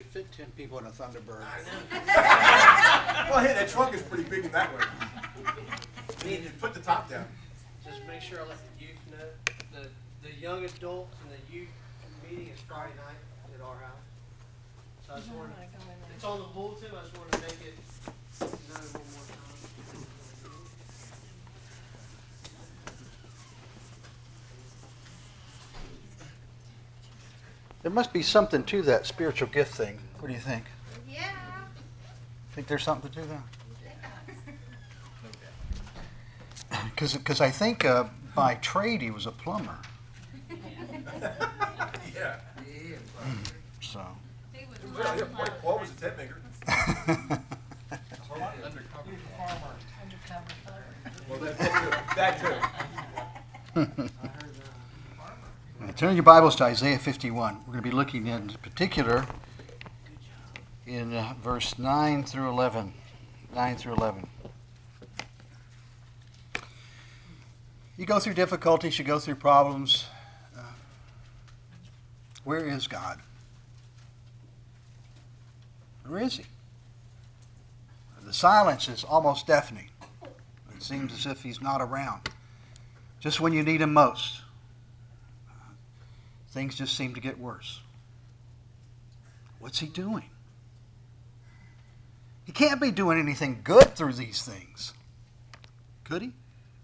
fit 10 people in a Thunderbird. Well, hey, that trunk is pretty big in that way. You need to put the top down. Just make sure I let the youth know. The young adults and the youth meeting is Friday night at our house. So I just wanted, it's on the bulletin. I just wanted to make it known one more time. There must be something to that spiritual gift thing. What do you think? Yeah. Think there's something to that? Because I think by trade he was a plumber. Yeah. So. What was a tent maker? Well, that too. Turn your Bibles to Isaiah 51. We're going to be looking in particular in verse 9 through 11. 9 through 11. You go through difficulties, you go through problems. Where is God? Where is he? The silence is almost deafening. It seems as if he's not around. Just when you need him most, things just seem to get worse. What's he doing? He can't be doing anything good through these things. Could he?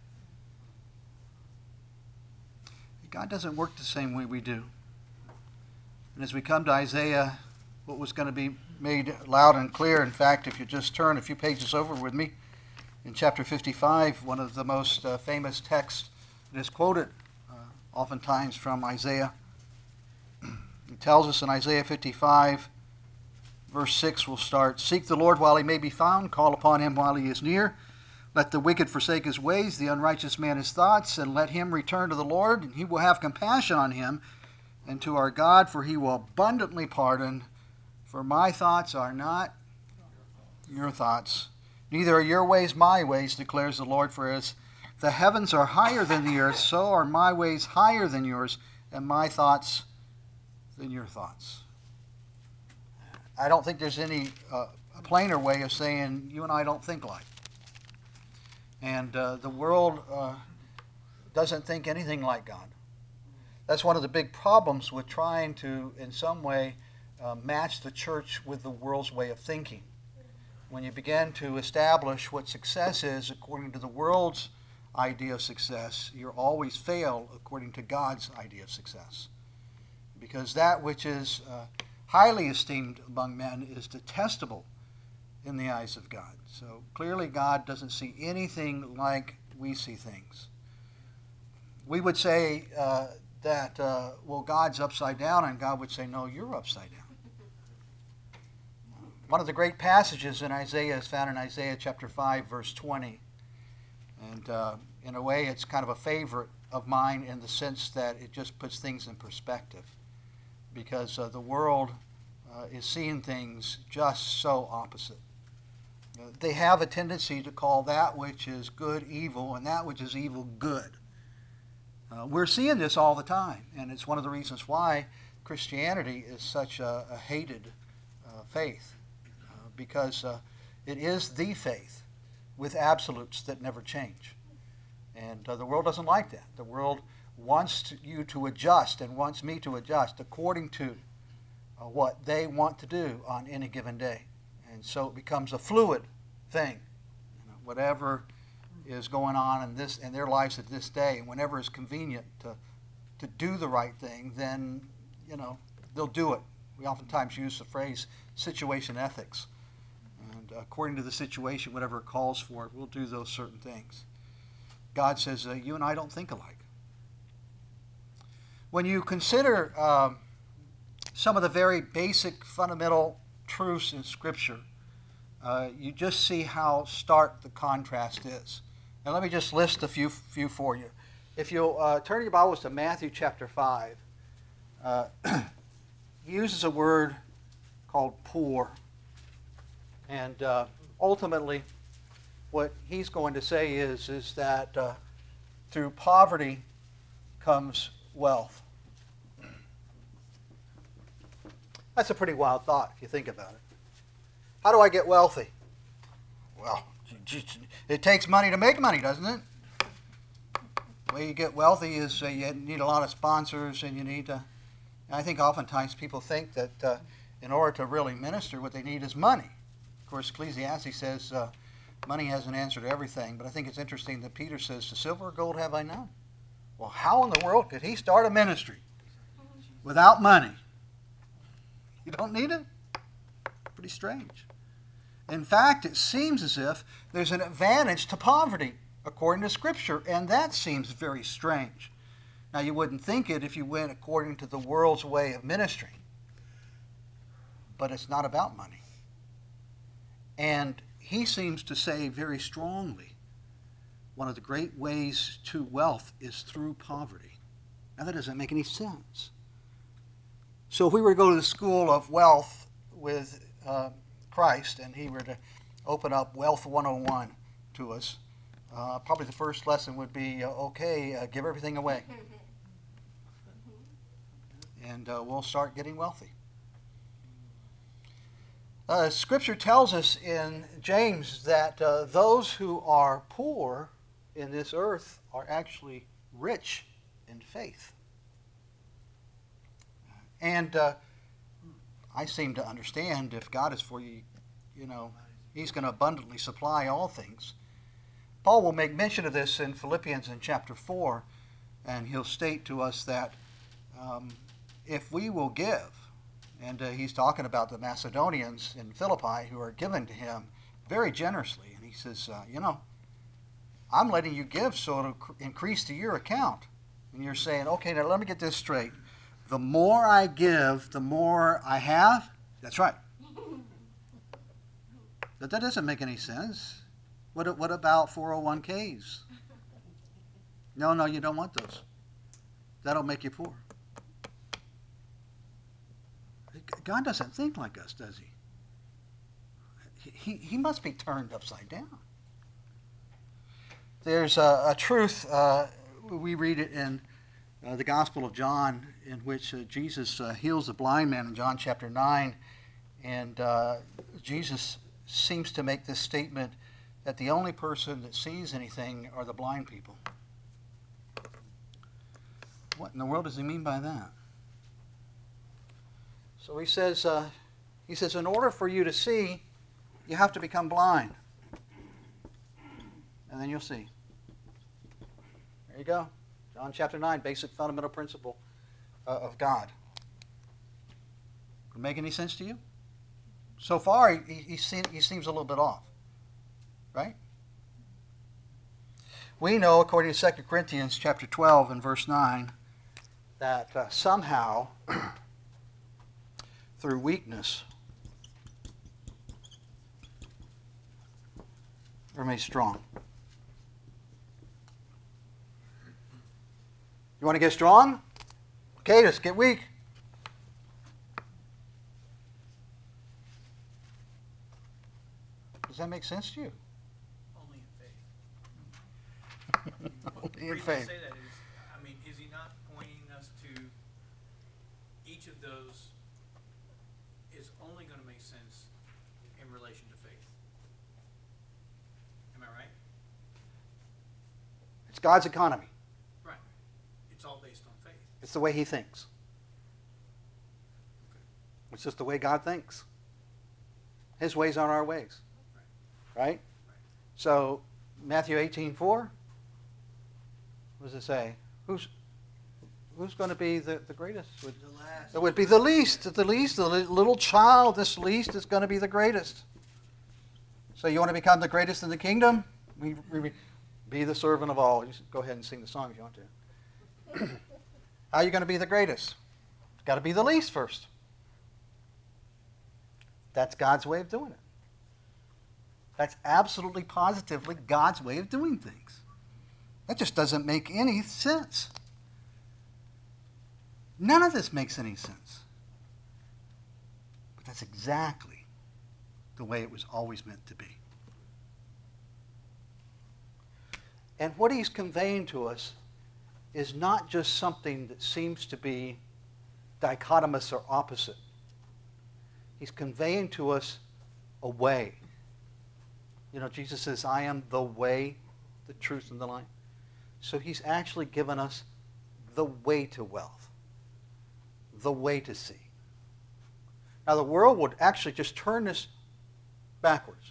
God doesn't work the same way we do. And as we come to Isaiah, what was going to be made loud and clear, in fact, if you just turn a few pages over with me, in chapter 55, one of the most famous texts that is quoted oftentimes from Isaiah. It tells us in Isaiah 55, verse 6 will start, "Seek the Lord while he may be found, call upon him while he is near. Let the wicked forsake his ways, the unrighteous man his thoughts, and let him return to the Lord, and he will have compassion on him, and to our God, for he will abundantly pardon. For my thoughts are not your thoughts, neither are your ways my ways, declares the Lord. For as the heavens are higher than the earth, so are my ways higher than yours, and my thoughts than your thoughts." I don't think there's any plainer way of saying you and I don't think alike. And the world doesn't think anything like God. That's one of the big problems with trying to, in some way, match the church with the world's way of thinking. When you begin to establish what success is according to the world's idea of success, you always fail according to God's idea of success. Because that which is highly esteemed among men is detestable in the eyes of God. So clearly God doesn't see anything like we see things. We would say that, well, God's upside down, and God would say, no, you're upside down. One of the great passages in Isaiah is found in Isaiah chapter 5, verse 20. And in a way, it's kind of a favorite of mine in the sense that it just puts things in perspective. Because the world is seeing things just so opposite. They have a tendency to call that which is good evil and that which is evil good. We're seeing this all the time, and it's one of the reasons why Christianity is such a hated faith, because it is the faith with absolutes that never change. And the world doesn't like that. The world wants you to adjust and wants me to adjust according to what they want to do on any given day. And so it becomes a fluid thing. Whatever is going on in their lives at this day, and whenever it's convenient to do the right thing, then they'll do it. We oftentimes use the phrase situation ethics. And according to the situation, whatever it calls for, we'll do those certain things. God says, you and I don't think alike. When you consider some of the very basic fundamental truths in Scripture, you just see how stark the contrast is. And let me just list a few for you. If you'll turn your Bibles to Matthew chapter 5, he uses a word called poor. And ultimately, what he's going to say is that through poverty comes wealth. That's a pretty wild thought if you think about it. How do I get wealthy? Well, it takes money to make money, doesn't it? The way you get wealthy is you need a lot of sponsors, and you need to. I think oftentimes people think that in order to really minister, what they need is money. Of course, Ecclesiastes says money has an answer to everything, but I think it's interesting that Peter says, "To silver or gold have I none." Well, how in the world could he start a ministry without money? You don't need it? Pretty strange. In fact, it seems as if there's an advantage to poverty, according to Scripture, and that seems very strange. Now, you wouldn't think it if you went according to the world's way of ministry, but it's not about money. And he seems to say very strongly, one of the great ways to wealth is through poverty. Now, that doesn't make any sense. So if we were to go to the school of wealth with Christ, and he were to open up Wealth 101 to us, probably the first lesson would be, give everything away. And we'll start getting wealthy. Scripture tells us in James that those who are poor in this earth are actually rich in faith. And I seem to understand if God is for you, he's going to abundantly supply all things. Paul will make mention of this in Philippians in chapter 4, and he'll state to us that if we will give, and he's talking about the Macedonians in Philippi who are given to him very generously, and he says, I'm letting you give so it'll increase to your account. And you're saying, okay, now let me get this straight. The more I give, the more I have? That's right. But that doesn't make any sense. What about 401ks? No, you don't want those. That'll make you poor. God doesn't think like us, does he? He must be turned upside down. There's a truth, we read it in the Gospel of John, in which Jesus heals the blind man in John chapter 9, and Jesus seems to make this statement that the only person that sees anything are the blind people. What in the world does he mean by that? So he says, in order for you to see, you have to become blind. And then you'll see. There you go. John chapter 9, basic fundamental principle of God. Does it make any sense to you? So far, he seems a little bit off. Right? We know, according to 2 Corinthians chapter 12 and verse 9, that somehow, through weakness, we're made strong. You want to get strong? Okay, let's get weak. Does that make sense to you? Only in faith. Only in The reason faith. I say that is, is he not pointing us to each of those is only going to make sense in relation to faith? Am I right? It's God's economy. Right. It's all based on faith. It's the way he thinks. It's just the way God thinks. His ways aren't our ways. Right? So, Matthew 18:4, what does it say? Who's going to be the greatest? It would be the least. The little child, this least is going to be the greatest. So you want to become the greatest in the kingdom? Be the servant of all. Just go ahead and sing the song if you want to. How are you going to be the greatest? It's got to be the least first. That's God's way of doing it. That's absolutely positively God's way of doing things. That just doesn't make any sense. None of this makes any sense. But that's exactly the way it was always meant to be. And what he's conveying to us is not just something that seems to be dichotomous or opposite. He's conveying to us a way. You know, Jesus says, I am the way, the truth, and the life. So he's actually given us the way to wealth, the way to see. Now, the world would actually just turn this backwards.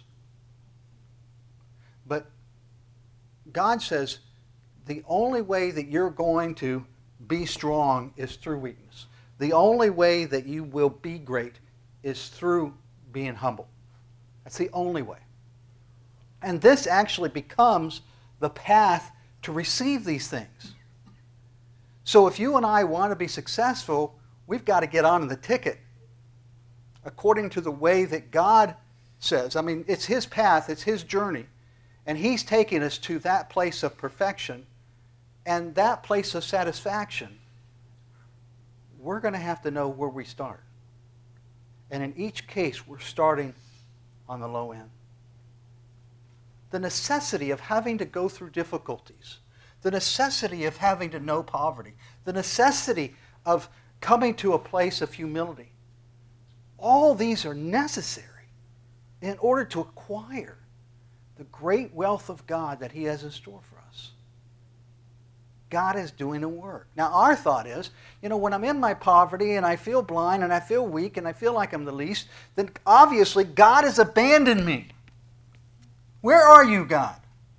But God says the only way that you're going to be strong is through weakness. The only way that you will be great is through being humble. That's the only way. And this actually becomes the path to receive these things. So if you and I want to be successful, we've got to get on the ticket according to the way that God says. I mean, it's His path, it's His journey. And He's taking us to that place of perfection and that place of satisfaction. We're going to have to know where we start. And in each case, we're starting on the low end. The necessity of having to go through difficulties, the necessity of having to know poverty, the necessity of coming to a place of humility, all these are necessary in order to acquire the great wealth of God that He has in store for us. God is doing a work. Now, our thought is, you know, when I'm in my poverty and I feel blind and I feel weak and I feel like I'm the least, then obviously God has abandoned me. Where are you, God?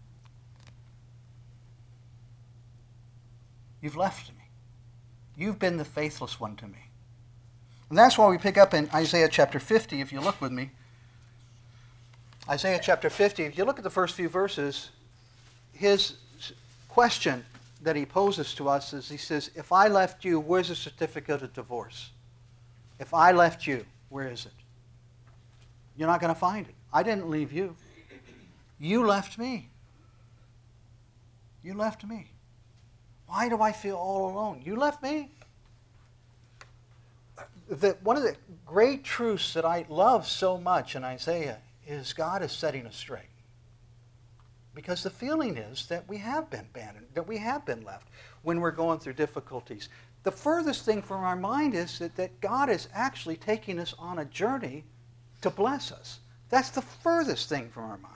You've left me. You've been the faithless one to me. And that's why we pick up in Isaiah chapter 50, if you look with me. Isaiah chapter 50, if you look at the first few verses, his question that he poses to us is, he says, if I left you, where's the certificate of divorce? If I left you, where is it? You're not going to find it. I didn't leave you. You left me. You left me. Why do I feel all alone? You left me. One of the great truths that I love so much in Isaiah is God is setting us straight. Because the feeling is that we have been abandoned, that we have been left when we're going through difficulties. The furthest thing from our mind is that God is actually taking us on a journey to bless us. That's the furthest thing from our mind.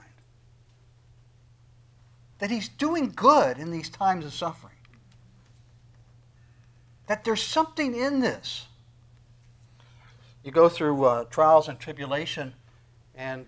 That He's doing good in these times of suffering. That there's something in this. You go through trials and tribulation, and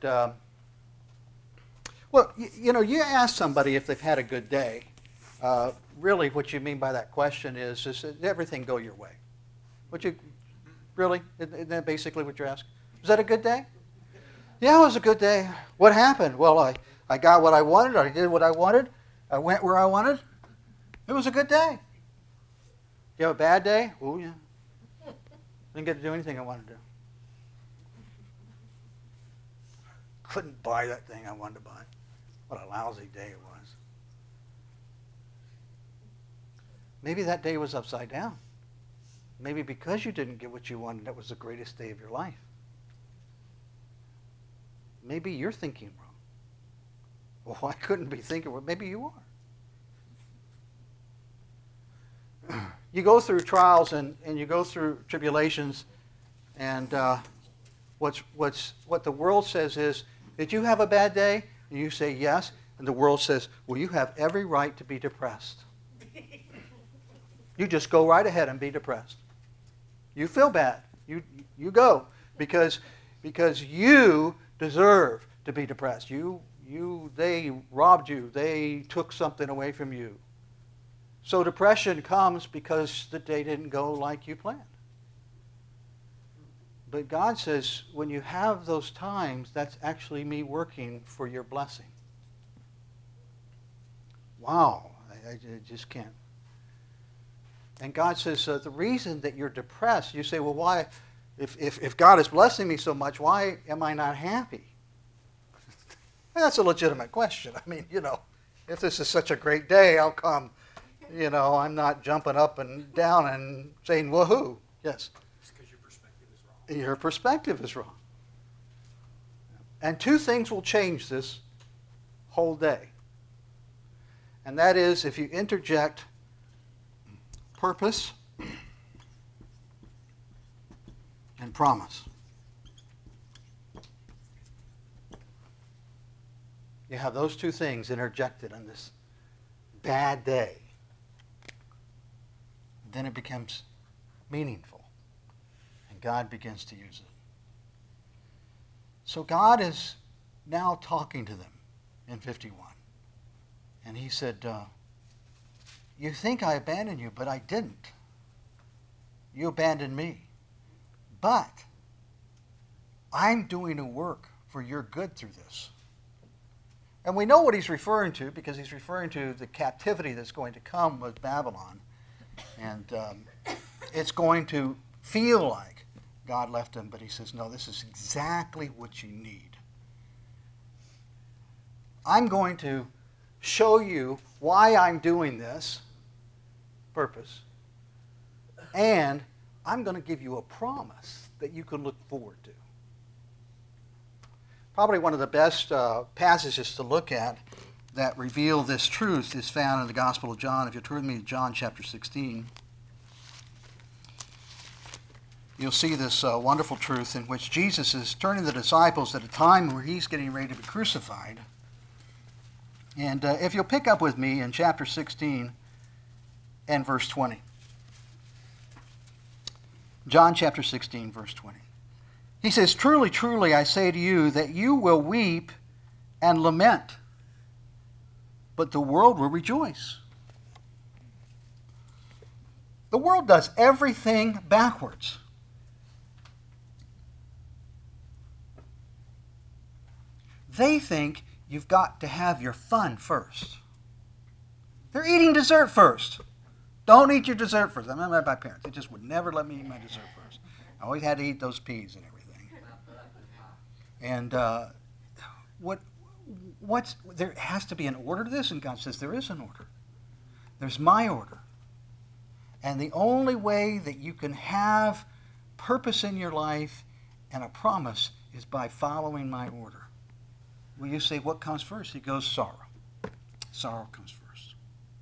you ask somebody if they've had a good day. Really, what you mean by that question is did everything go your way? Really? Isn't that basically what you're asking? Was that a good day? Yeah, it was a good day. What happened? Well, I got what I wanted. I did what I wanted. I went where I wanted. It was a good day. You have a bad day? Oh, yeah. Didn't get to do anything I wanted to do. Couldn't buy that thing I wanted to buy. What a lousy day it was. Maybe that day was upside down. Maybe because you didn't get what you wanted, that was the greatest day of your life. Maybe you're thinking wrong. Well, I couldn't be thinking wrong. Maybe you are. You go through trials and you go through tribulations, and what the world says is, did you have a bad day? And you say yes, and the world says, well, you have every right to be depressed. You just go right ahead and be depressed. You feel bad. You go because you deserve to be depressed. They robbed you. They took something away from you. So depression comes because the day didn't go like you planned. But God says, when you have those times, that's actually me working for your blessing. Wow, I just can't. And God says, the reason that you're depressed, you say, well, why, if God is blessing me so much, why am I not happy? That's a legitimate question. I mean, if this is such a great day, how come, I'm not jumping up and down and saying, woohoo? Yes. It's because your perspective is wrong. Your perspective is wrong. And two things will change this whole day. And that is if you interject purpose and promise. you have those two things interjected on this bad day, then it becomes meaningful, and God begins to use it. So God is now talking to them in 51. And he said, you think I abandoned you, but I didn't. You abandoned me. But I'm doing a work for your good through this. And we know what he's referring to because he's referring to the captivity that's going to come with Babylon. And it's going to feel like God left him, but he says, no, this is exactly what you need. I'm going to show you why I'm doing this purpose, and I'm going to give you a promise that you can look forward to. Probably one of the best passages to look at that reveal this truth is found in the Gospel of John. If you turn with me to John chapter 16, you'll see this wonderful truth in which Jesus is turning the disciples at a time where he's getting ready to be crucified. And if you'll pick up with me in chapter 16 and verse 20. John chapter 16, verse 20. He says, truly, truly, I say to you that you will weep and lament, but the world will rejoice. The world does everything backwards. They think you've got to have your fun first. They're eating dessert first. Don't eat your dessert first. I remember my parents. They just would never let me eat my dessert first. I always had to eat those peas and everything. And there has to be an order to this, and God says there is an order. There's my order. And the only way that you can have purpose in your life and a promise is by following my order. Well, you say, what comes first? He goes, sorrow. Sorrow comes first.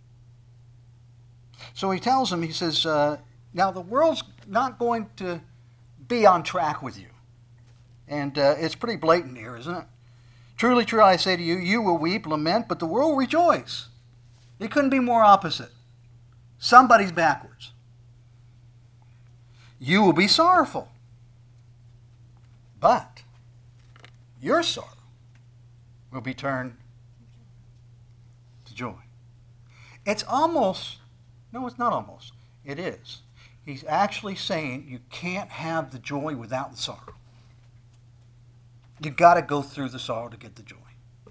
So he tells him, he says, now the world's not going to be on track with you. And it's pretty blatant here, isn't it? Truly, truly, I say to you, you will weep, lament, but the world will rejoice. It couldn't be more opposite. Somebody's backwards. You will be sorrowful. But your sorrow will be turned to joy. It's almost, no, it's not almost. It is. He's actually saying you can't have the joy without the sorrow. You've got to go through the sorrow to get the joy.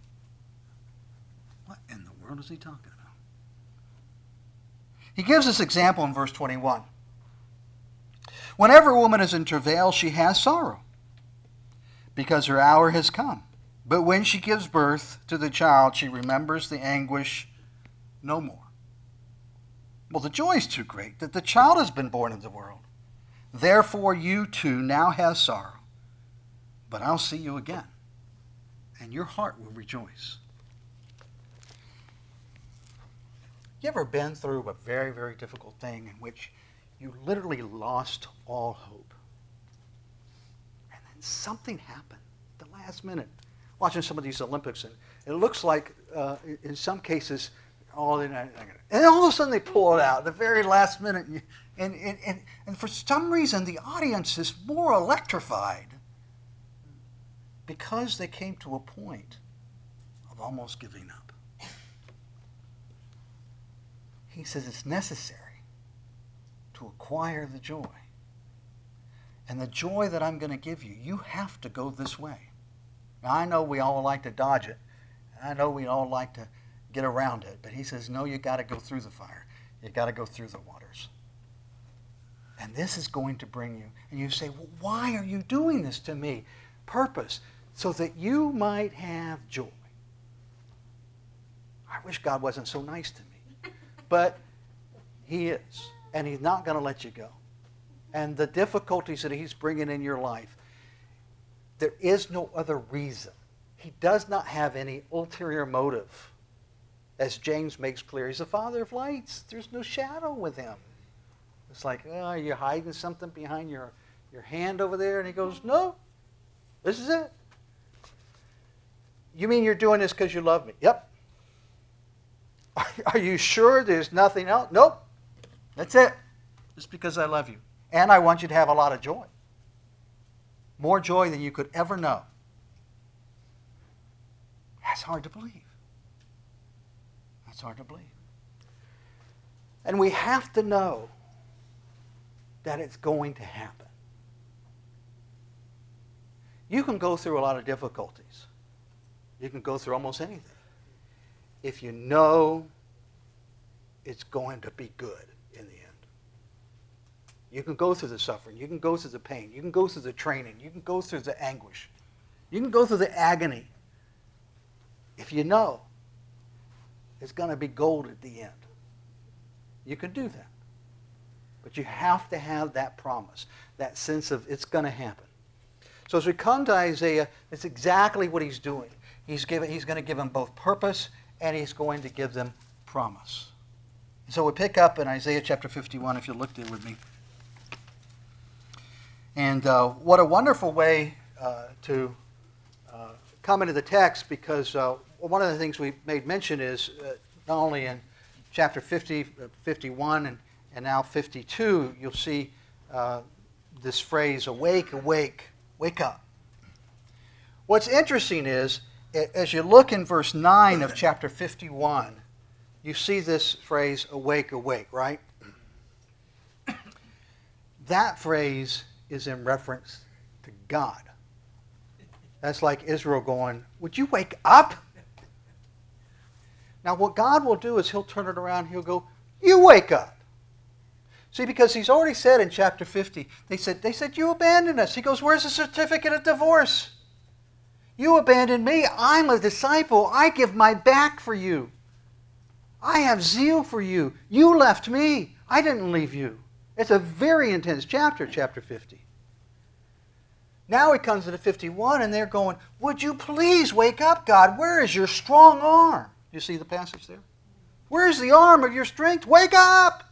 What in the world is he talking about? He gives this example in verse 21. Whenever a woman is in travail, she has sorrow, because her hour has come. But when she gives birth to the child, she remembers the anguish no more. Well, the joy is too great that the child has been born into the world. Therefore, you too now have sorrow. But I'll see you again, and your heart will rejoice. You ever been through a very, very difficult thing in which you literally lost all hope? And then something happened at the last minute. Watching some of these Olympics, and it looks like, in some cases, and all of a sudden they pull it out at the very last minute. And for some reason, the audience is more electrified because they came to a point of almost giving up. He says it's necessary to acquire the joy. And the joy that I'm going to give you, you have to go this way. Now, I know we all like to dodge it. And I know we all like to get around it. But he says, no, you got to go through the fire. You got to go through the waters. And this is going to bring you. And you say, well, why are you doing this to me? Purpose. So that you might have joy. I wish God wasn't so nice to me. But he is. And he's not going to let you go. And the difficulties that he's bringing in your life, there is no other reason. He does not have any ulterior motive. As James makes clear, he's the Father of lights. There's no shadow with him. It's like, oh, you're hiding something behind your hand over there. And he goes, no, this is it. You mean you're doing this because you love me? Yep. Are you sure there's nothing else? Nope. That's it. Just because I love you. And I want you to have a lot of joy. More joy than you could ever know. That's hard to believe. That's hard to believe. And we have to know that it's going to happen. You can go through a lot of difficulties. You can go through almost anything. If you know it's going to be good in the end. You can go through the suffering. You can go through the pain. You can go through the training. You can go through the anguish. You can go through the agony. If you know it's going to be gold at the end. You can do that. But you have to have that promise, that sense of it's going to happen. So as we come to Isaiah, that's exactly what he's doing. He's going to give them both purpose and he's going to give them promise. So we pick up in Isaiah chapter 51, if you look there with me. And what a wonderful way to come into the text, because one of the things we made mention is not only in chapter 50, 51, and now 52, you'll see this phrase, awake, awake, wake up. What's interesting is, as you look in verse 9 of chapter 51, you see this phrase, awake, awake, right? That phrase is in reference to God. That's like Israel going, would you wake up? Now what God will do is he'll turn it around, he'll go, you wake up. See, because he's already said in chapter 50, they said, you abandoned us. He goes, where's the certificate of divorce? You abandoned me. I'm a disciple. I give my back for you. I have zeal for you. You left me. I didn't leave you. It's a very intense chapter, chapter 50. Now he comes to the 51, and they're going, would you please wake up, God? Where is your strong arm? You see the passage there? Where's the arm of your strength? Wake up!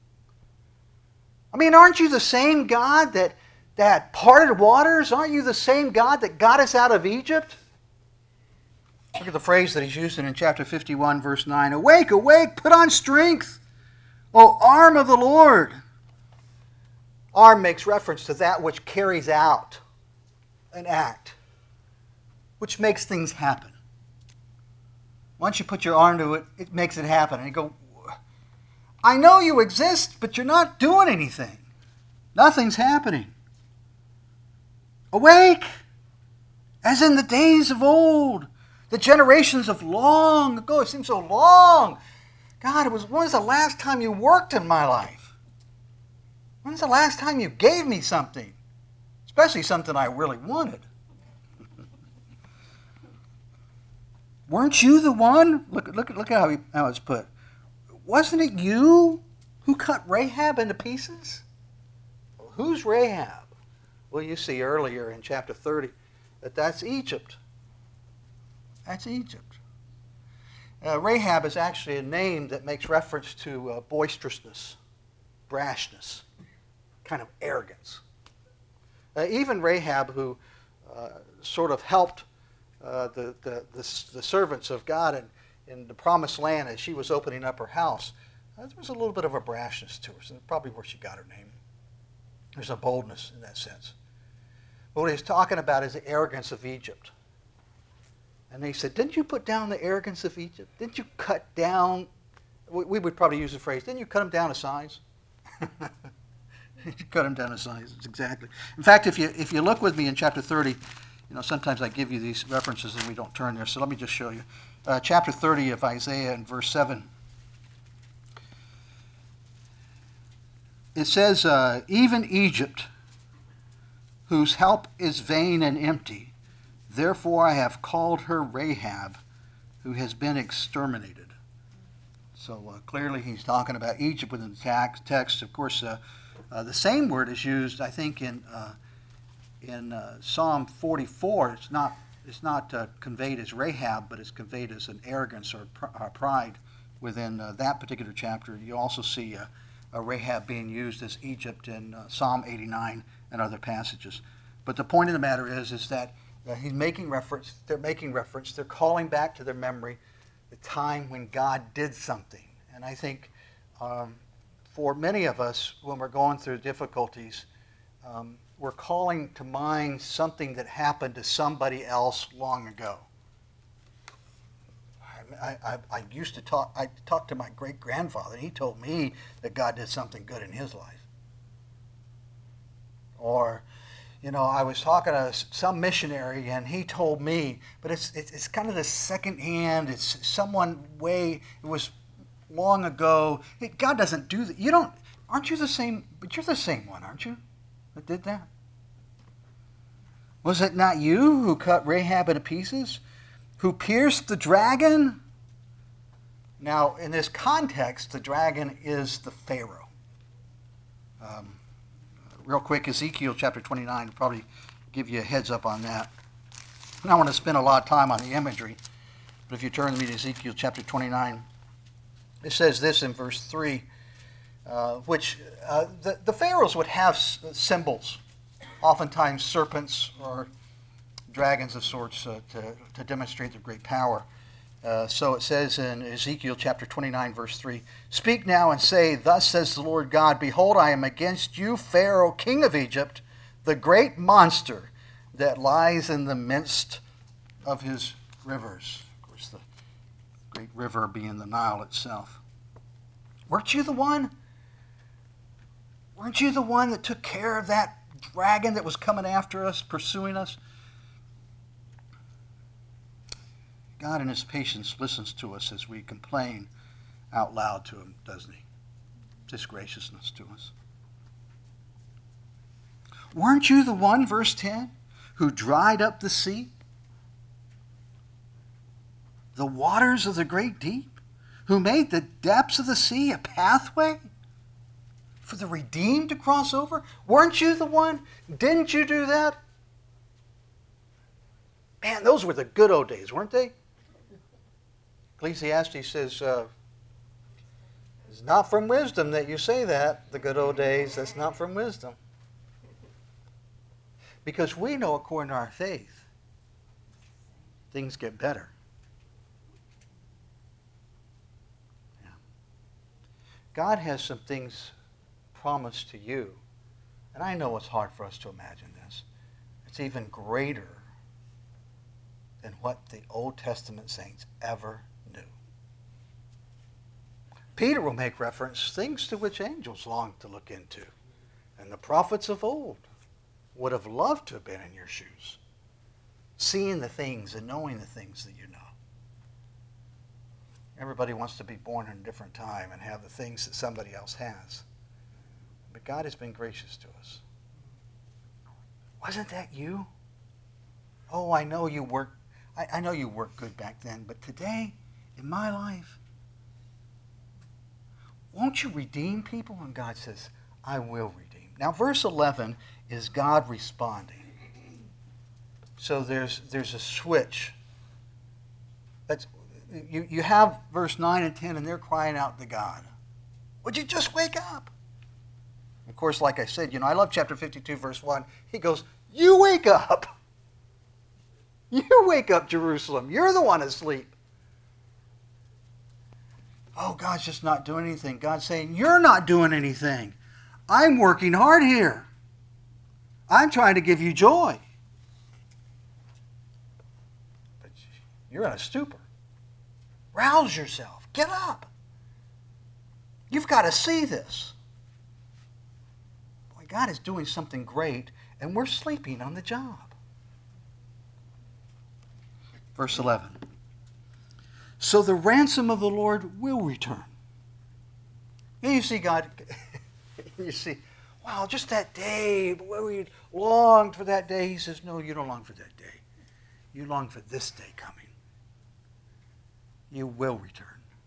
I mean, aren't you the same God that parted waters? Aren't you the same God that got us out of Egypt? Look at the phrase that he's using in chapter 51, verse 9. Awake, awake, put on strength, O arm of the Lord. Arm makes reference to that which carries out an act, which makes things happen. Once you put your arm to it, it makes it happen. And you go, I know you exist, but you're not doing anything. Nothing's happening. Awake, as in the days of old, the generations of long ago. It seems so long. God, when was the last time you worked in my life? When's the last time you gave me something? Especially something I really wanted. Weren't you the one? Look at how it's put. Wasn't it you who cut Rahab into pieces? Well, who's Rahab? Well, you see earlier in chapter 30 that's Egypt. That's Egypt. Rahab is actually a name that makes reference to boisterousness, brashness, kind of arrogance. Even Rahab, who sort of helped the servants of God in the promised land as she was opening up her house, there was a little bit of a brashness to her. So that's probably where she got her name. There's a boldness in that sense. But what he's talking about is the arrogance of Egypt. And they said, didn't you put down the arrogance of Egypt? Didn't you cut down, we would probably use the phrase, didn't you cut them down to size? You cut them down to size, exactly. In fact, if you look with me in chapter 30, sometimes I give you these references and we don't turn there, so let me just show you. Chapter 30 of Isaiah in verse 7. It says, even Egypt, whose help is vain and empty, therefore I have called her Rahab, who has been exterminated. So clearly he's talking about Egypt within the text. Of course, the same word is used, I think, in Psalm 44. It's not conveyed as Rahab, but it's conveyed as an arrogance or pride within that particular chapter. You also see Rahab being used as Egypt in Psalm 89 and other passages. But the point of the matter is that He's making reference. They're making reference. They're calling back to their memory the time when God did something. And I think for many of us, when we're going through difficulties, we're calling to mind something that happened to somebody else long ago. I used to talk. I talked to my great-grandfather. He told me that God did something good in his life. Or, I was talking to some missionary, and he told me. But it's kind of the second hand. It's someone it was long ago. God doesn't do that. Aren't you the same? But you're the same one, aren't you? That did that. Was it not you who cut Rahab into pieces? Who pierced the dragon? Now, in this context, the dragon is the Pharaoh. Real quick, Ezekiel chapter 29 will probably give you a heads up on that. I don't want to spend a lot of time on the imagery, but if you turn with me to Ezekiel chapter 29, it says this in verse 3, which the pharaohs would have symbols, oftentimes serpents or dragons of sorts to demonstrate their great power. So it says in Ezekiel chapter 29, verse 3, "Speak now and say, Thus says the Lord God, Behold, I am against you, Pharaoh, king of Egypt, the great monster that lies in the midst of his rivers." Of course, the great river being the Nile itself. Weren't you the one? Weren't you the one that took care of that dragon that was coming after us, pursuing us? God in his patience listens to us as we complain out loud to him, doesn't he? His graciousness to us. Weren't you the one, verse 10, who dried up the sea, the waters of the great deep, who made the depths of the sea a pathway for the redeemed to cross over? Weren't you the one? Didn't you do that? Man, those were the good old days, weren't they? Ecclesiastes says, it's not from wisdom that you say that, the good old days. That's not from wisdom. Because we know, according to our faith, things get better. Yeah. God has some things promised to you. And I know it's hard for us to imagine this. It's even greater than what the Old Testament saints ever knew. Peter will make reference things to which angels long to look into. And the prophets of old would have loved to have been in your shoes, seeing the things and knowing the things that you know. Everybody wants to be born in a different time and have the things that somebody else has. But God has been gracious to us. Wasn't that you? Oh, I know you worked. I know you worked good back then, but today, in my life, won't you redeem people? And God says, I will redeem. Now, verse 11 is God responding. So there's a switch. You have verse 9 and 10, and they're crying out to God. Would you just wake up? Of course, like I said, I love chapter 52, verse 1. He goes, you wake up. You wake up, Jerusalem. You're the one asleep. Oh, God's just not doing anything. God's saying, you're not doing anything. I'm working hard here. I'm trying to give you joy. But you're in a stupor. Rouse yourself. Get up. You've got to see this. Boy, God is doing something great, and we're sleeping on the job. Verse 11. So the ransom of the Lord will return. And you see God, you see, wow, just that day, boy, we longed for that day. He says, no, you don't long for that day. You long for this day coming. You will return.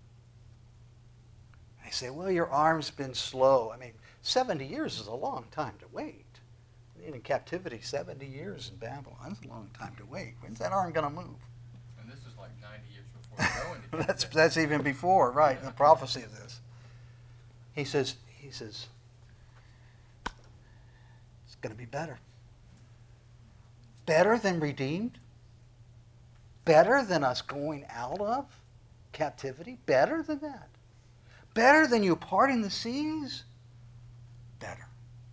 I say, well, your arm's been slow. 70 years is a long time to wait. In captivity, 70 years in Babylon, that's a long time to wait. When's that arm going to move? And this is like 90 years before they go into captivity. That's even before, right, the prophecy of this. He says, it's going to be better. better than redeemed? Better than us going out of captivity? Better than that? Better than you parting the seas? Better.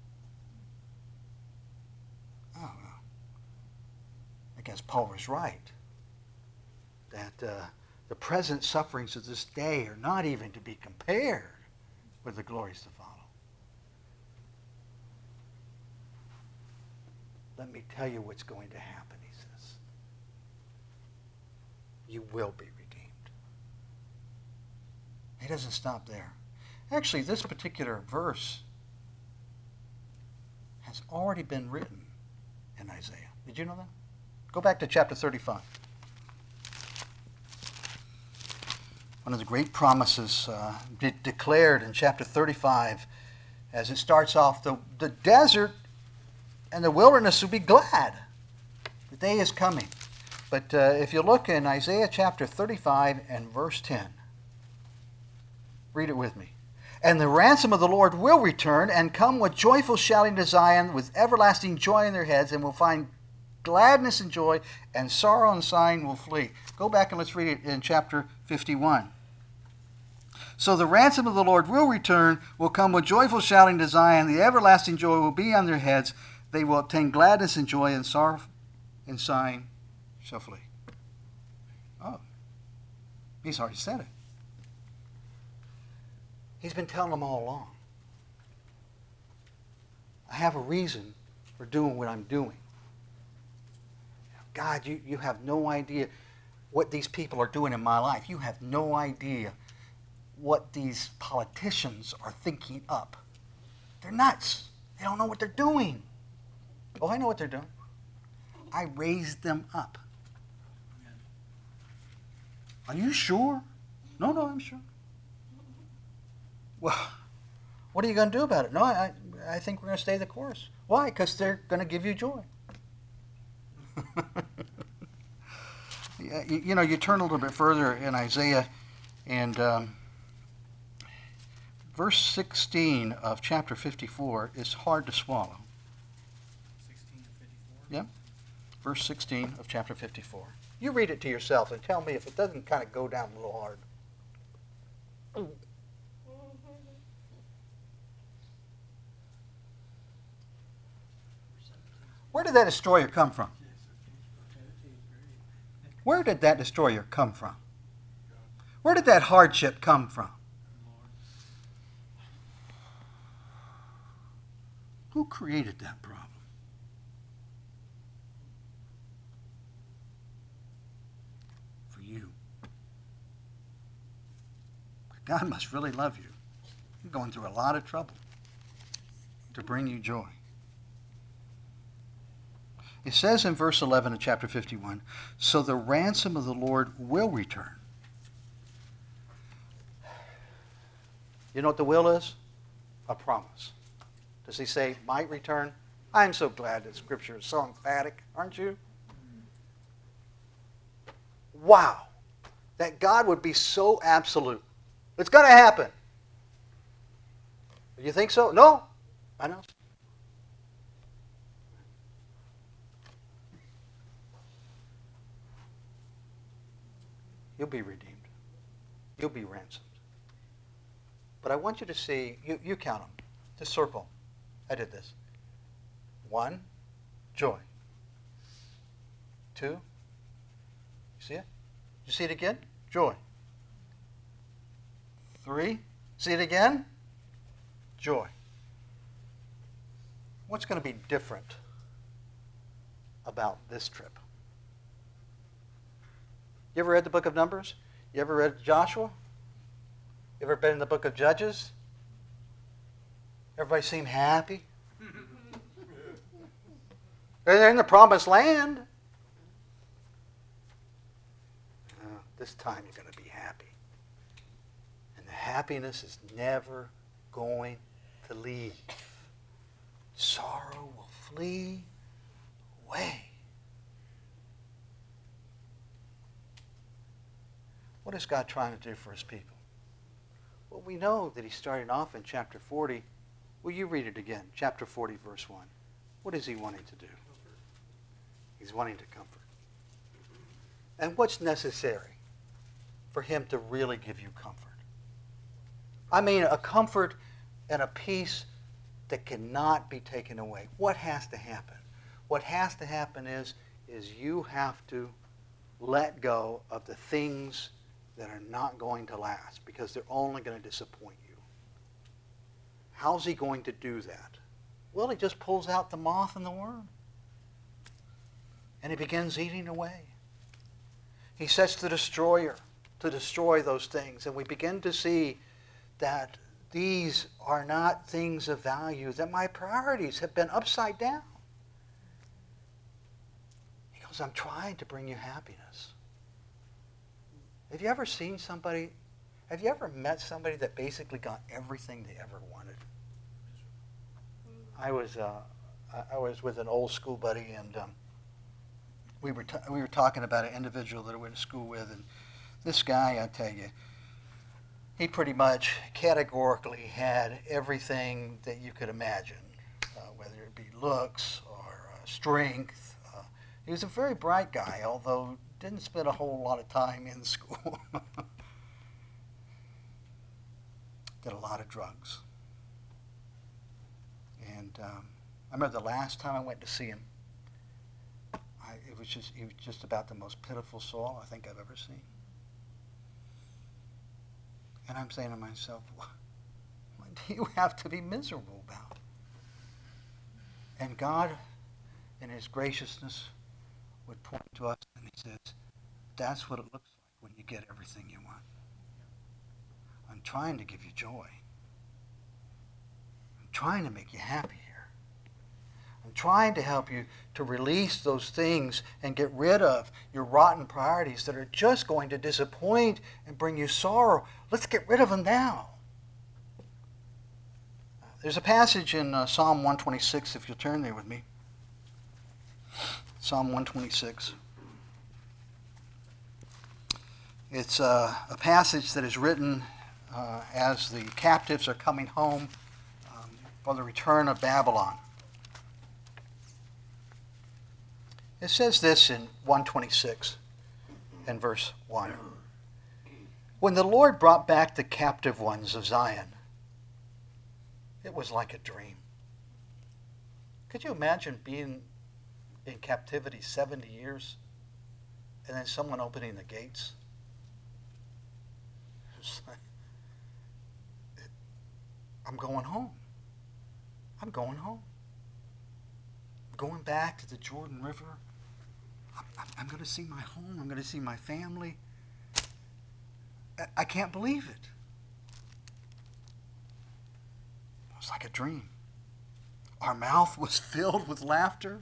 Oh, well. I guess Paul was right. That the present sufferings of this day are not even to be compared with the glories to follow. Let me tell you what's going to happen, he says. You will be redeemed. He doesn't stop there. Actually, this particular verse has already been written in Isaiah. Did you know that? Go back to chapter 35. One of the great promises declared in chapter 35, as it starts off, the desert and the wilderness will be glad. The day is coming. But if you look in Isaiah chapter 35 and verse 10, read it with me. And the ransom of the Lord will return and come with joyful shouting to Zion, with everlasting joy in their heads, and will find gladness and joy, and sorrow and sighing will flee. Go back and let's read it in chapter 51. So the ransom of the Lord will return, will come with joyful shouting to Zion, the everlasting joy will be on their heads, they will obtain gladness and joy, and sorrow and sighing shall flee. Oh, he's already said it. He's been telling them all along. I have a reason for doing what I'm doing. God, you have no idea what these people are doing in my life. You have no idea what these politicians are thinking up. They're nuts. They don't know what they're doing. Oh, I know what they're doing. I raised them up. Are you sure? No, I'm sure. Well, what are you going to do about it? No, I think we're going to stay the course. Why? Because they're going to give you joy. You turn a little bit further in Isaiah, and verse 16 of chapter 54 is hard to swallow. 16 to 54? Yeah, verse 16 of chapter 54. You read it to yourself and tell me if it doesn't kind of go down a little hard. Where did that destroyer come from? Where did that destroyer come from? Where did that hardship come from? Who created that problem? For you. God must really love you. You're going through a lot of trouble to bring you joy. It says in verse 11 of chapter 51, so the ransom of the Lord will return. You know what the will is? A promise. Does he say might return? I'm so glad that Scripture is so emphatic, aren't you? Wow. That God would be so absolute. It's going to happen. You think so? No. I know. You'll be redeemed. You'll be ransomed. But I want you to see, you count them. Just circle. I did this. 1, joy. 2, you see it? You see it again? Joy. 3, see it again? Joy. What's going to be different about this trip? You ever read the book of Numbers? You ever read Joshua? You ever been in the book of Judges? Everybody seem happy? They're in the promised land. This time you're going to be happy. And the happiness is never going to leave. Sorrow will flee away. What is God trying to do for his people? Well, we know that he started off in chapter 40. Will you read it again? Chapter 40, verse 1. What is he wanting to do? He's wanting to comfort. And what's necessary for him to really give you comfort? I mean, a comfort and a peace that cannot be taken away. What has to happen? What has to happen is you have to let go of the things that are not going to last because they're only going to disappoint you. How's he going to do that? Well, he just pulls out the moth and the worm. And he begins eating away. He sets the destroyer to destroy those things. And we begin to see that these are not things of value, that my priorities have been upside down. He goes, I'm trying to bring you happiness. Have you ever seen somebody, have you ever met somebody that basically got everything they ever wanted? I was with an old school buddy, and we were talking about an individual that I went to school with, and this guy, I tell you, he pretty much categorically had everything that you could imagine, whether it be looks or strength. He was a very bright guy, although didn't spend a whole lot of time in school. Did a lot of drugs. And I remember the last time I went to see him, he was just about the most pitiful soul I think I've ever seen. And I'm saying to myself, what do you have to be miserable about? And God, in his graciousness, would point to us and he says, that's what it looks like when you get everything you want. I'm trying to give you joy. I'm trying to make you happy here. I'm trying to help you to release those things and get rid of your rotten priorities that are just going to disappoint and bring you sorrow. Let's get rid of them now. There's a passage in Psalm 126, if you'll turn there with me. Psalm 126. It's a passage that is written as the captives are coming home for the return of Babylon. It says this in 126 and verse 1. When the Lord brought back the captive ones of Zion, it was like a dream. Could you imagine being in captivity 70 years and then someone opening the gates? It's like, I'm going home. I'm going home. I'm going back to the Jordan River. I'm going to see my home. I'm going to see my family. I can't believe it. It was like a dream. Our mouth was filled with laughter.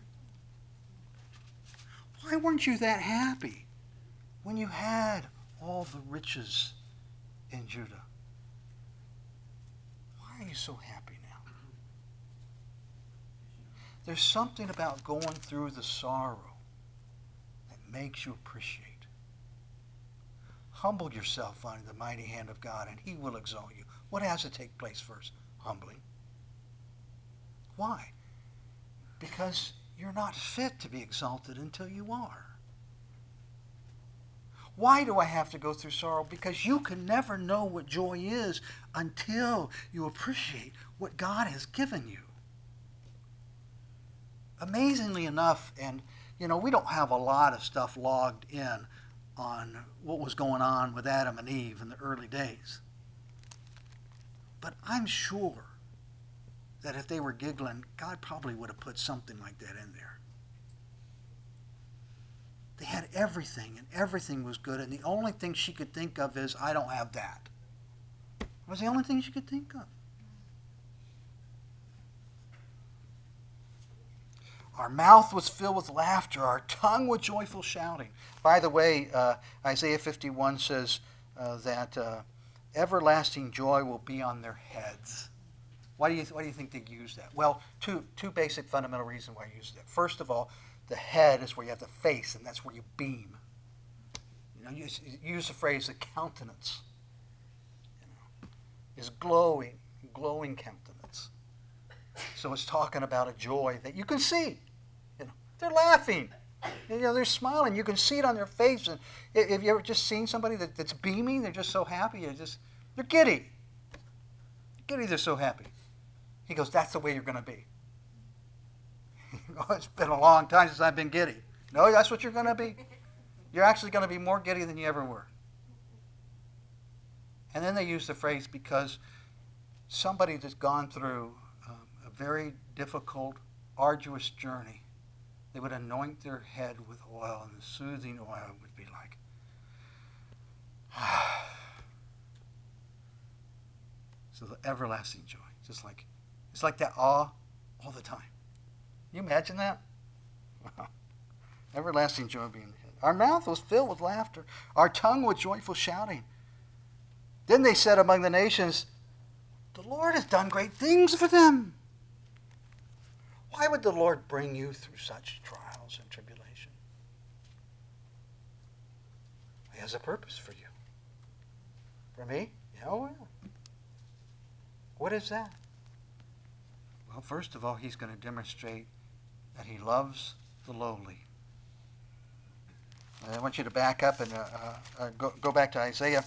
Why weren't you that happy when you had all the riches in Judah? Why are you so happy now? There's something about going through the sorrow that makes you appreciate. Humble yourself under the mighty hand of God, and he will exalt you. What has to take place first? Humbling. Why? Because you're not fit to be exalted until you are. Why do I have to go through sorrow? Because you can never know what joy is until you appreciate what God has given you. Amazingly enough, and we don't have a lot of stuff logged in on what was going on with Adam and Eve in the early days. But I'm sure that if they were giggling, God probably would have put something like that in there. They had everything, and everything was good, and the only thing she could think of is, I don't have that. It was the only thing she could think of. Our mouth was filled with laughter, our tongue with joyful shouting. By the way, Isaiah 51 says that everlasting joy will be on their heads. Why do you think they use that? Well, two basic fundamental reasons why I use that. First of all, the head is where you have the face, and that's where you beam. You use the phrase the countenance. Is glowing countenance. So it's talking about a joy that you can see. They're laughing. They're smiling. You can see it on their face. And have you ever just seen somebody that's beaming? They're just so happy. They're giddy. Giddy, they're so happy. He goes, that's the way you're going to be. It's been a long time since I've been giddy. No, that's what you're going to be. You're actually going to be more giddy than you ever were. And then they use the phrase, because somebody that's gone through a very difficult, arduous journey, they would anoint their head with oil, and the soothing oil would be like, so the everlasting joy. It's like that awe all the time. Can you imagine that? Wow. Everlasting joy being the head. Our mouth was filled with laughter, our tongue with joyful shouting. Then they said among the nations, the Lord has done great things for them. Why would the Lord bring you through such trials and tribulation? He has a purpose for you. For me? Yeah, well. What is that? Well, first of all, he's going to demonstrate that he loves the lowly. I want you to back up and go back to Isaiah.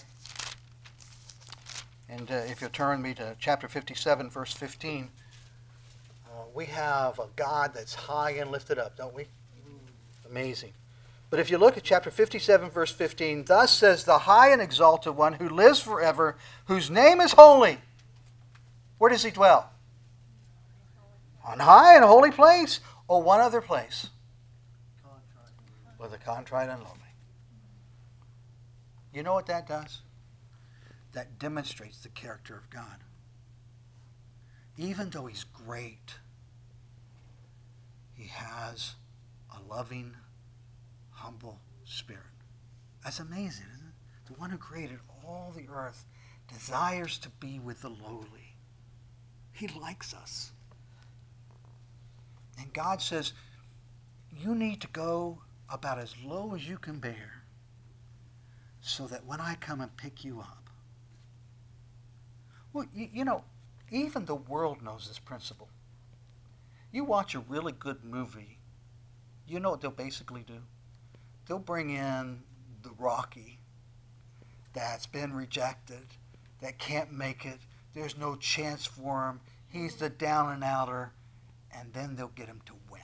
And if you'll turn me to chapter 57, verse 15. We have a God that's high and lifted up, don't we? Amazing. But if you look at chapter 57, verse 15, thus says the high and exalted one who lives forever, whose name is holy. Where does he dwell? On high and a holy place. Or one other place. With the contrite and lowly. You know what that does? That demonstrates the character of God. Even though he's great, he has a loving, humble spirit. That's amazing, isn't it? The one who created all the earth desires to be with the lowly. He likes us. And God says, you need to go about as low as you can bear so that when I come and pick you up. Well, you know, even the world knows this principle. You watch a really good movie, you know what they'll basically do? They'll bring in the Rocky that's been rejected, that can't make it, there's no chance for him, he's the down and outer, and then they'll get him to win.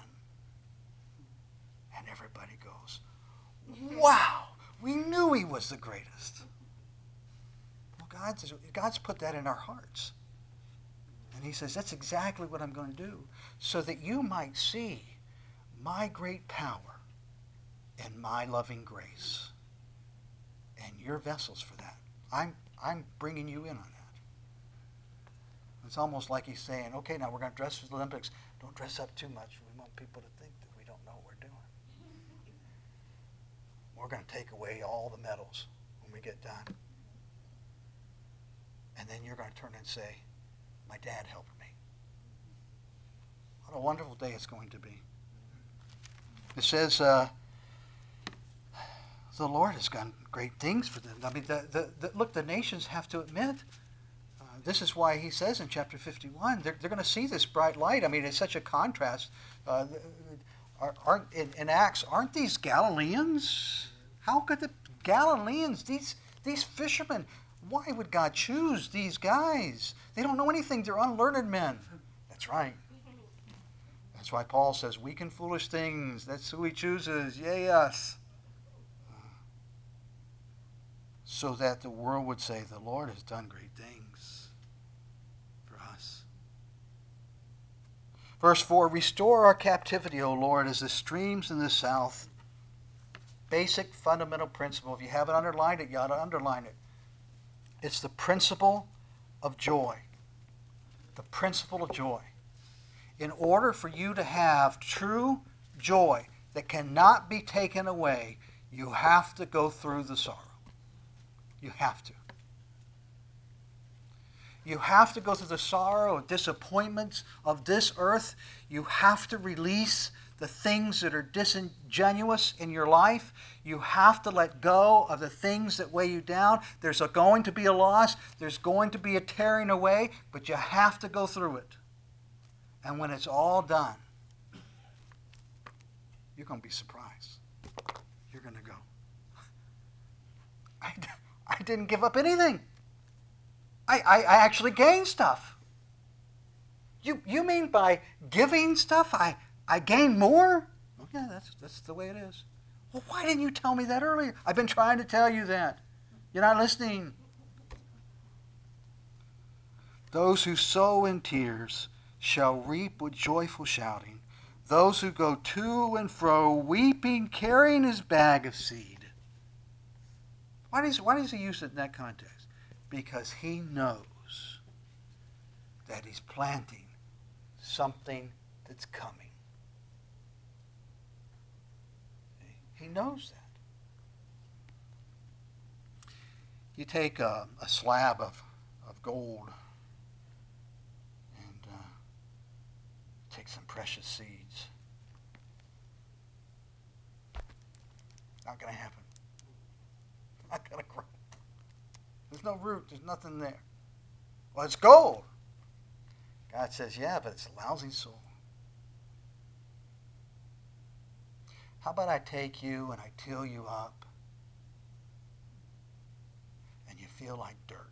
And everybody goes, wow, we knew he was the greatest. Well, God's put that in our hearts. And he says, that's exactly what I'm going to do, so that you might see my great power and my loving grace. And you're vessels for that. I'm bringing you in on that. It's almost like he's saying, okay, now we're going to dress for the Olympics. Don't dress up too much. We want people to think that we don't know what we're doing. We're going to take away all the medals when we get done. And then you're going to turn and say, my dad helped me. What a wonderful day it's going to be. It says, the Lord has done great things for them. I mean, look, the nations have to admit, this is why he says in chapter 51, they're going to see this bright light. I mean, it's such a contrast. In Acts, aren't these Galileans? How could the Galileans, these fishermen, why would God choose these guys? They don't know anything. They're unlearned men. That's right. That's why Paul says, weak and foolish things. That's who he chooses. Yea, us. So that the world would say, the Lord has done great things for us. Verse 4, restore our captivity, O Lord, as the streams in the south. Basic fundamental principle. If you haven't underlined it, you ought to underline it. It's the principle of joy. The principle of joy. In order for you to have true joy that cannot be taken away, you have to go through the sorrow. You have to. You have to go through the sorrow of disappointments of this earth. You have to release the things that are disingenuous in your life. You have to let go of the things that weigh you down. There's going to be a loss. There's going to be a tearing away, but you have to go through it. And when it's all done, you're going to be surprised. You're going to go, I didn't give up anything. I actually gained stuff. You mean by giving stuff, I gain more? Oh, yeah, that's the way it is. Well, why didn't you tell me that earlier? I've been trying to tell you that. You're not listening. Those who sow in tears shall reap with joyful shouting. Those who go to and fro, weeping, carrying his bag of seed. Why does he use it in that context? Because he knows that he's planting something that's coming. He knows that. You take a slab of gold and take some precious seeds. Not going to happen. Not going to grow. There's no root. There's nothing there. Well, it's gold. God says, yeah, but it's lousy soil. How about I take you and I till you up and you feel like dirt?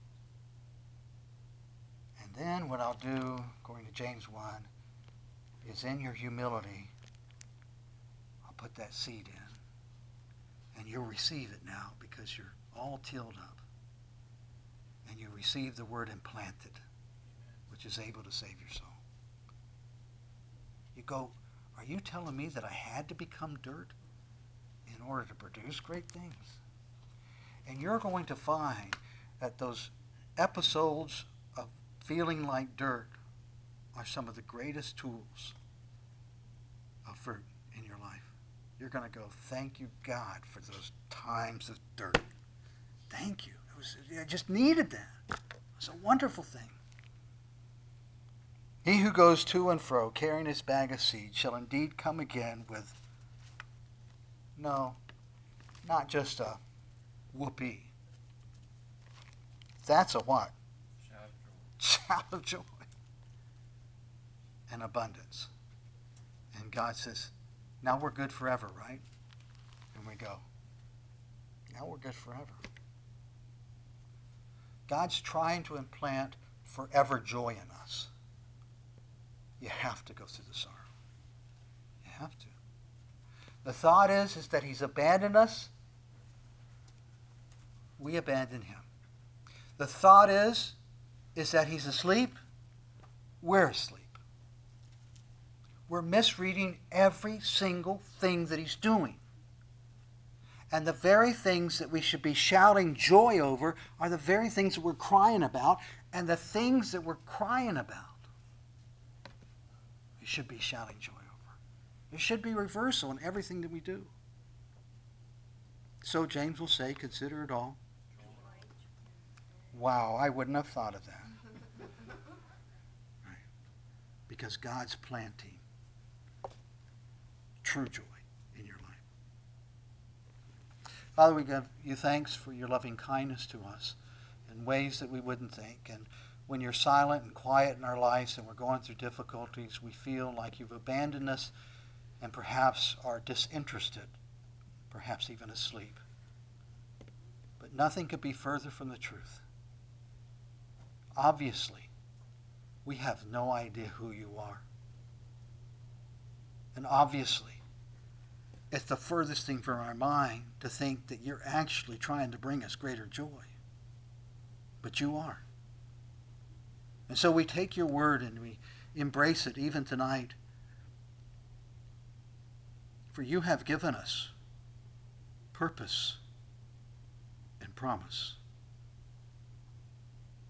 And then what I'll do, according to James 1, is in your humility, I'll put that seed in. And you'll receive it now because you're all tilled up. And you receive the word implanted, which is able to save your soul. You go, are you telling me that I had to become dirt in order to produce great things? And you're going to find that those episodes of feeling like dirt are some of the greatest tools of fruit in your life. You're going to go, thank you, God, for those times of dirt. Thank you. I just needed that. It was a wonderful thing. He who goes to and fro, carrying his bag of seed, shall indeed come again with, no, not just a whoopee. That's a what? Shout of joy. And abundance. And God says, now we're good forever, right? And we go, now we're good forever. God's trying to implant forever joy in us. You have to go through the sorrow. You have to. The thought is that he's abandoned us. We abandon him. The thought is that he's asleep. We're asleep. We're misreading every single thing that he's doing. And the very things that we should be shouting joy over are the very things that we're crying about. And the things that we're crying about, we should be shouting joy over. There should be reversal in everything that we do. So James will say, consider it all. Wow, I wouldn't have thought of that. Right. Because God's planting true joy in your life. Father, we give you thanks for your loving kindness to us in ways that we wouldn't think. And when you're silent and quiet in our lives and we're going through difficulties, we feel like you've abandoned us and perhaps are disinterested, perhaps even asleep. But nothing could be further from the truth. Obviously, we have no idea who you are. And obviously, it's the furthest thing from our mind to think that you're actually trying to bring us greater joy. But you are. And so we take your word and we embrace it even tonight. For you have given us purpose and promise.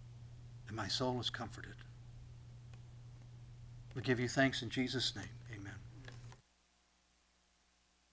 And my soul is comforted. We give you thanks in Jesus' name. Amen.